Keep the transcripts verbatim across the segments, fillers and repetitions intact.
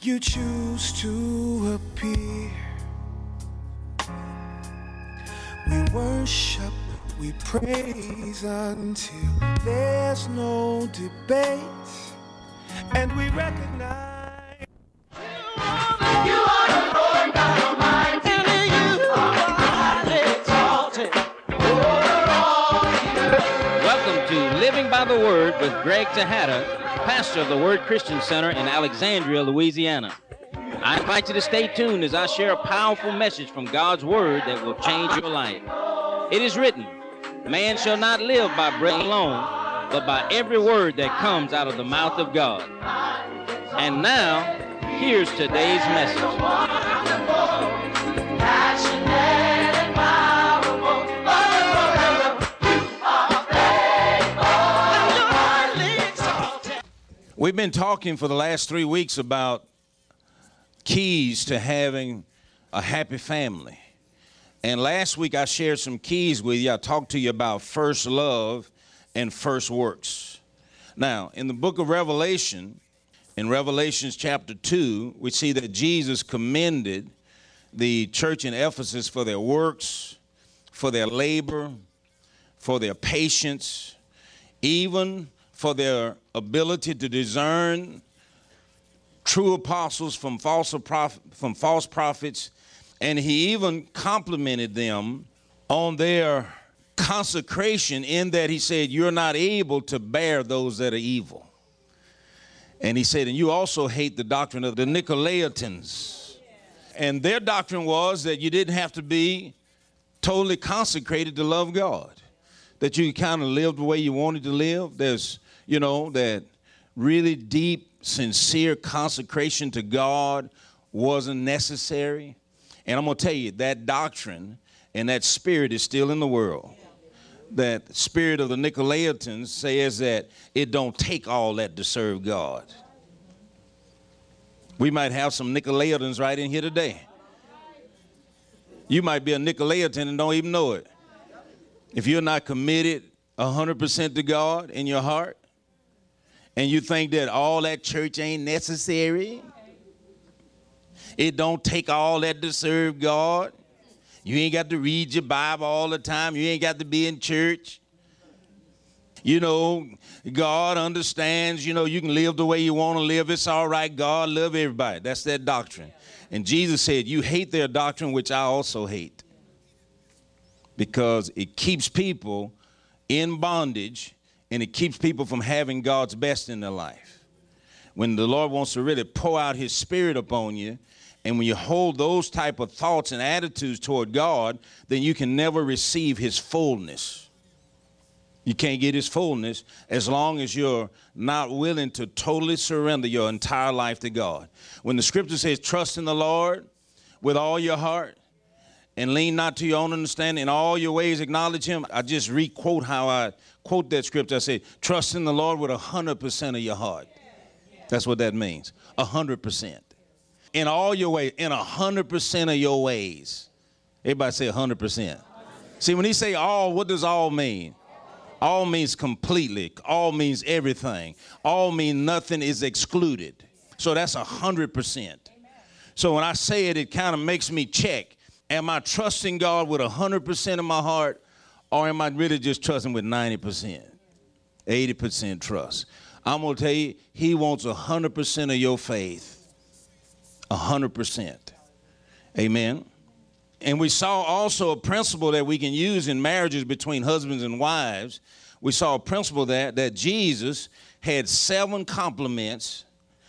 you choose to appear. We worship, we praise until there's no debate, and we recognize you are the Lord God Almighty, and you are highly exalted over all the earth. Welcome to Living by the Word with Greg Tejada, pastor of the Word Christian Center in Alexandria, Louisiana. I invite you to stay tuned as I share a powerful message from God's Word that will change your life. It is written, man shall not live by bread alone, but by every word that comes out of the mouth of God. And now, here's today's message. We've been talking for the last three weeks about keys to having a happy family. And last week I shared some keys with you. I talked to you about first love and first works. Now, in the book of Revelation, in Revelations chapter two, we see that Jesus commended the church in Ephesus for their works, for their labor, for their patience, even for their ability to discern true apostles from false, prophet, from false prophets. And he even complimented them on their consecration in that he said, you're not able to bear those that are evil. And he said, and you also hate the doctrine of the Nicolaitans. And their doctrine was that you didn't have to be totally consecrated to love God, that you kind of live the way you wanted to live. There's, you know, that really deep, sincere consecration to God wasn't necessary. And I'm going to tell you, that doctrine and that spirit is still in the world. That spirit of the Nicolaitans says that it don't take all that to serve God. We might have some Nicolaitans right in here today. You might be a Nicolaitan and don't even know it. If you're not committed one hundred percent to God in your heart, and you think that all that church ain't necessary, it don't take all that to serve God. You ain't got to read your Bible all the time. You ain't got to be in church. You know, God understands, you know, you can live the way you want to live. It's all right. God love everybody. That's their doctrine. And Jesus said, you hate their doctrine, which I also hate. Because it keeps people in bondage and it keeps people from having God's best in their life. When the Lord wants to really pour out his spirit upon you, and when you hold those type of thoughts and attitudes toward God, then you can never receive his fullness. You can't get his fullness as long as you're not willing to totally surrender your entire life to God. When the scripture says, trust in the Lord with all your heart and lean not to your own understanding, in all your ways acknowledge him. I just re-quote how I quote that scripture. I say, trust in the Lord with one hundred percent of your heart. That's what that means, one hundred percent. In all your ways, in one hundred percent of your ways. Everybody say one hundred percent. See, when he say all, what does all mean? All means completely. All means everything. All means nothing is excluded. So that's one hundred percent. So when I say it, it kind of makes me check. Am I trusting God with one hundred percent of my heart, or am I really just trusting with ninety percent, eighty percent trust? I'm going to tell you, he wants one hundred percent of your faith. one hundred percent. Amen. And we saw also a principle that we can use in marriages between husbands and wives. We saw a principle that, that Jesus had seven compliments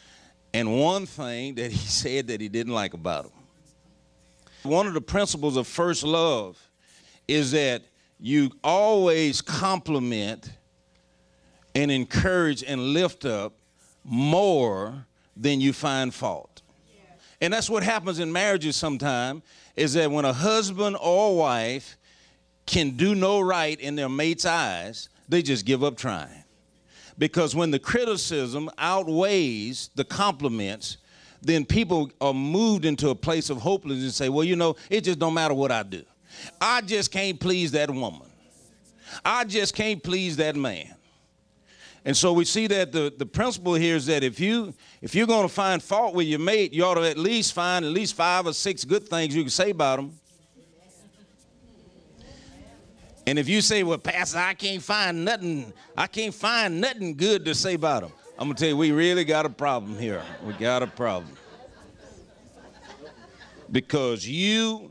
and one thing that he said that he didn't like about him. One of the principles of first love is that you always compliment and encourage and lift up more than you find fault. And that's what happens in marriages sometimes, is that when a husband or wife can do no right in their mate's eyes, they just give up trying. Because when the criticism outweighs the compliments, then people are moved into a place of hopelessness and say, well, you know, it just don't matter what I do. I just can't please that woman. I just can't please that man. And so we see that the, the principle here is that if, you, if you're going to find fault with your mate, you ought to at least find at least five or six good things you can say about them. And if you say, well, Pastor, I can't find nothing, I can't find nothing good to say about them, I'm going to tell you, we really got a problem here. We got a problem. Because you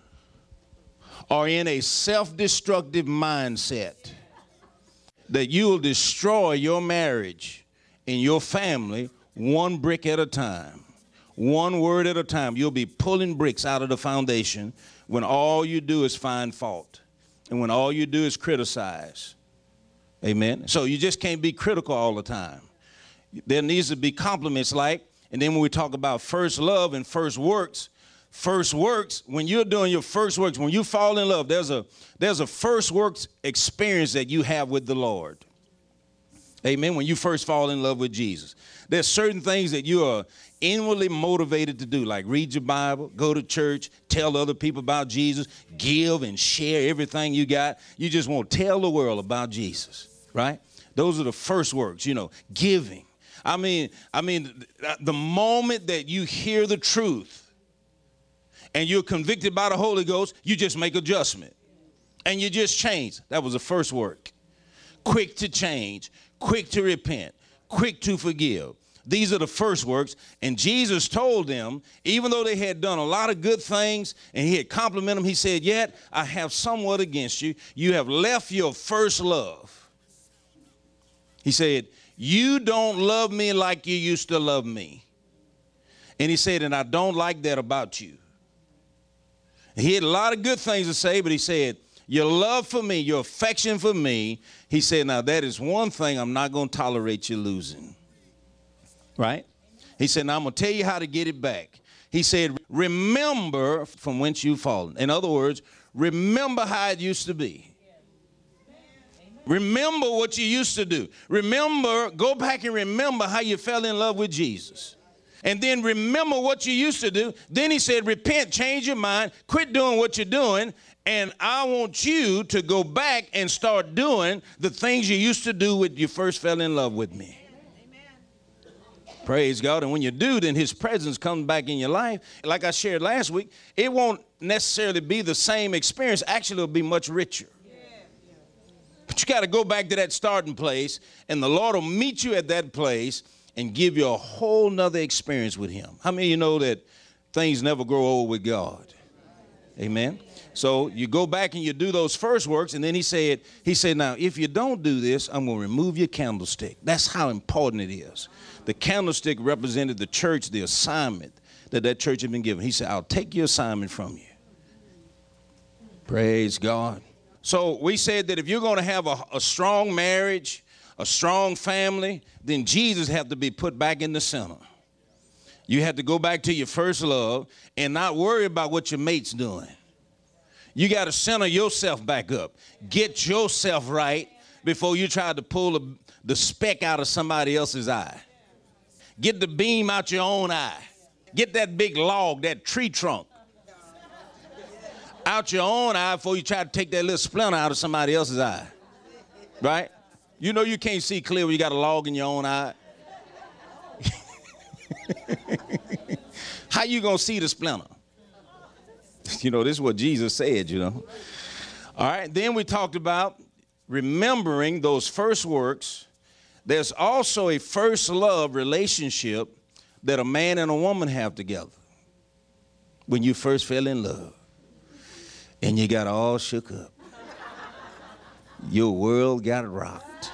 are in a self-destructive mindset that you will destroy your marriage and your family one brick at a time, one word at a time. You'll be pulling bricks out of the foundation when all you do is find fault and when all you do is criticize. Amen. So you just can't be critical all the time. There needs to be compliments like, and then when we talk about first love and first works, first works, when you're doing your first works, when you fall in love, there's a there's a first works experience that you have with the Lord. Amen. When you first fall in love with Jesus, there's certain things that you are inwardly motivated to do, like read your Bible, go to church, tell other people about Jesus, give and share everything you got. You just want to tell the world about Jesus, right? Those are the first works, you know, giving. I mean, I mean, the moment that you hear the truth and you're convicted by the Holy Ghost, you just make adjustment and you just change. That was the first work. Quick to change, quick to repent, quick to forgive. These are the first works. And Jesus told them, even though they had done a lot of good things and he had complimented them, he said, yet I have somewhat against you. You have left your first love. He said, you don't love me like you used to love me. And he said, and I don't like that about you. He had a lot of good things to say, but he said, your love for me, your affection for me, he said, now that is one thing I'm not going to tolerate you losing. Right? He said, now I'm going to tell you how to get it back. He said, remember from whence you've fallen. In other words, remember how it used to be. Remember what you used to do. Remember, go back and remember how you fell in love with Jesus. And then remember what you used to do. Then he said, repent, change your mind, quit doing what you're doing, and I want you to go back and start doing the things you used to do when you first fell in love with me. Amen. Praise God. And when you do, then his presence comes back in your life. Like I shared last week, it won't necessarily be the same experience. Actually, it'll be much richer. But you got to go back to that starting place, and the Lord will meet you at that place and give you a whole nother experience with him. How many of you know that things never grow old with God? Amen. So you go back and you do those first works, and then he said, he said, now, if you don't do this, I'm going to remove your candlestick. That's how important it is. The candlestick represented the church, the assignment that that church had been given. He said, I'll take your assignment from you. Praise God. So we said that if you're going to have a, a strong marriage, a strong family, then Jesus have to be put back in the center. You have to go back to your first love and not worry about what your mate's doing. You got to center yourself back up. Get yourself right before you try to pull a, the speck out of somebody else's eye. Get the beam out your own eye. Get that big log, that tree trunk, out your own eye before you try to take that little splinter out of somebody else's eye. Right? You know you can't see clear when you got a log in your own eye. How you going to see the splinter? You know, this is what Jesus said, you know. All right, then we talked about remembering those first works. There's also a first love relationship that a man and a woman have together when you first fell in love. And you got all shook up. Your world got rocked.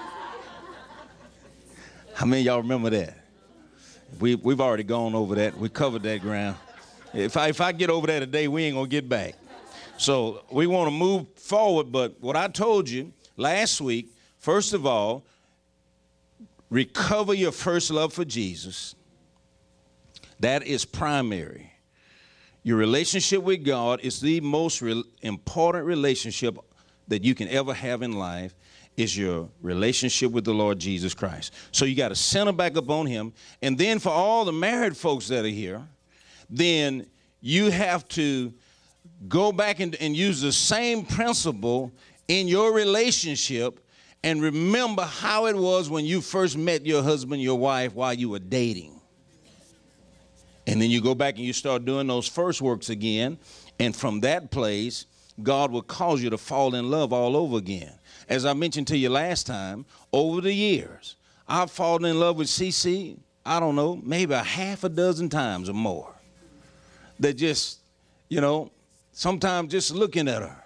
How many of y'all remember that? We, we've already gone over that. We covered that ground. If I, if I get over that today, we ain't going to get back. So we want to move forward. But what I told you last week, first of all, recover your first love for Jesus. That is primary. Your relationship with God is the most re- important relationship that you can ever have in life, is your relationship with the Lord Jesus Christ. So you got to center back up on him. And then for all the married folks that are here, then you have to go back and, and use the same principle in your relationship and remember how it was when you first met your husband, your wife, while you were dating. And then you go back and you start doing those first works again. And from that place, God will cause you to fall in love all over again. As I mentioned to you last time, over the years, I've fallen in love with Cece, I don't know, maybe a half a dozen times or more. That just, you know, sometimes just looking at her,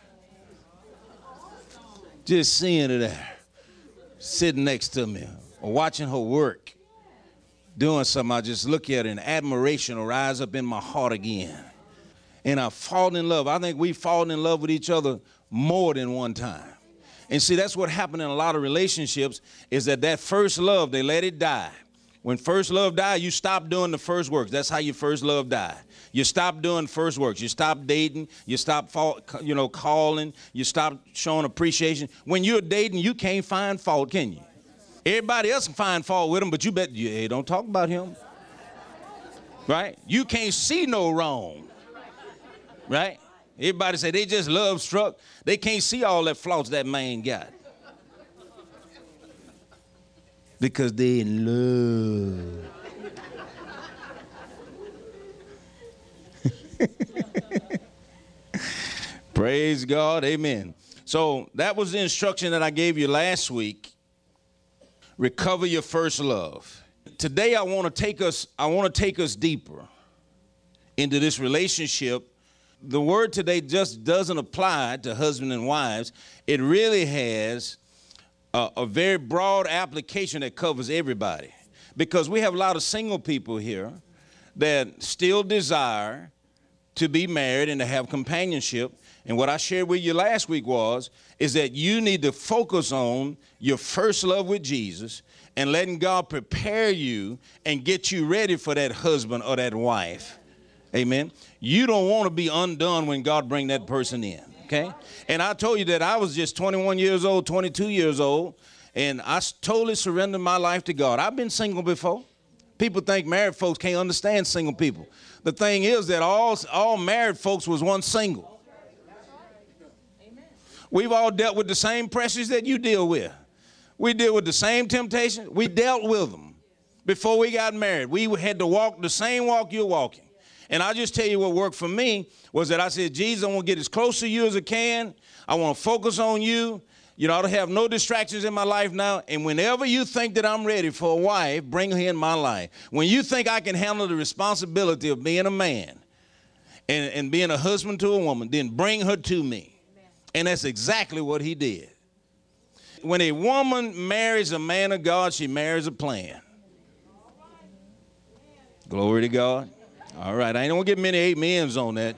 just seeing her there, sitting next to me, or watching her work, doing something, I just look at her and admiration will rise up in my heart again. And I've fallen in love. I think we've fallen in love with each other more than one time. And see, that's what happened in a lot of relationships, is that that first love, they let it die. When first love died, you stop doing the first works. That's how your first love died. You stop doing first works. You stop dating. You stop, you know, calling. You stop showing appreciation. When you're dating, you can't find fault, can you? Everybody else can find fault with him, but you bet you hey, don't talk about him. Right? You can't see no wrong. Right? Everybody say they just love struck. They can't see all that flaws that man got. Because they in love. Praise God. Amen. So that was the instruction that I gave you last week. Recover your first love. Today I want to take us, I want to take us deeper into this relationship. The word today just doesn't apply to husband and wives. It really has a, a very broad application that covers everybody. Because we have a lot of single people here that still desire to be married and to have companionship. And what I shared with you last week was, is that you need to focus on your first love with Jesus and letting God prepare you and get you ready for that husband or that wife. Amen. You don't want to be undone when God bring that person in, okay? And I told you that I was just twenty-one years old, twenty-two years old, and I totally surrendered my life to God. I've been single before. People think married folks can't understand single people. The thing is that all, all married folks was once single. We've all dealt with the same pressures that you deal with. We deal with the same temptations. We dealt with them before we got married. We had to walk the same walk you're walking. And I'll just tell you what worked for me was that I said, Jesus, I want to get as close to you as I can. I want to focus on you. You know, I don't have no distractions in my life now. And whenever you think that I'm ready for a wife, bring her in my life. When you think I can handle the responsibility of being a man and, and being a husband to a woman, then bring her to me. Amen. And that's exactly what he did. When a woman marries a man of God, she marries a plan. Glory to God. All right, I ain't gonna get many amens on that.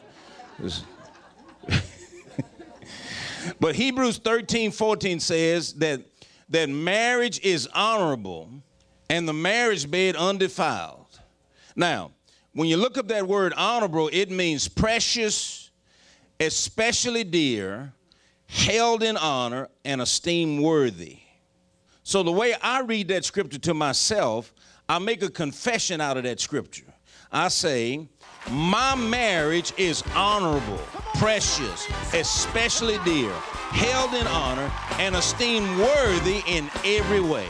But Hebrews thirteen fourteen says that, that marriage is honorable and the marriage bed undefiled. Now, when you look up that word honorable, it means precious, especially dear, held in honor, and esteemed worthy. So the way I read that scripture to myself, I make a confession out of that scripture. I say, my marriage is honorable, precious, especially dear, held in honor, and esteemed worthy in every way.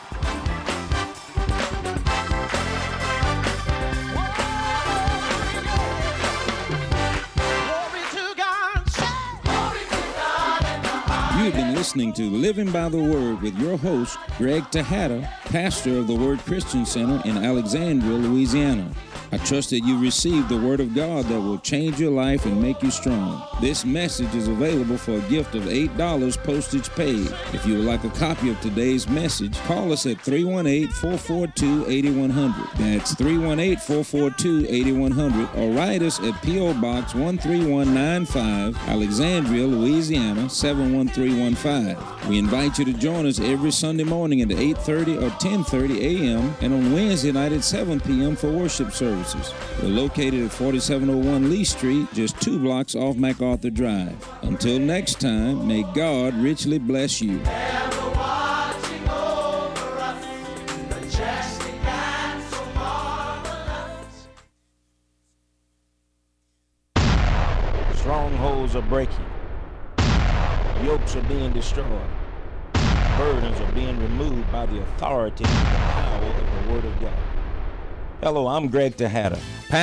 You've been listening to Living by the Word with your host, Greg Tejada, pastor of the Word Christian Center in Alexandria, Louisiana. I trust that you received the Word of God that will change your life and make you strong. This message is available for a gift of eight dollars postage paid. If you would like a copy of today's message, call us at three one eight, four four two, eight one zero zero. That's three one eight, four four two, eight one zero zero. Or write us at P O Box one three one nine five, Alexandria, Louisiana, seven one three one five. We invite you to join us every Sunday morning at eight thirty or ten thirty a m and on Wednesday night at seven p m for worship services. We're located at forty-seven oh one Lee Street, just two blocks off MacArthur Drive. Until next time, may God richly bless you. Strongholds are breaking. Yokes are being destroyed. burdens are being removed by the authority and the power of the Word of God. Hello, I'm Greg Tejada,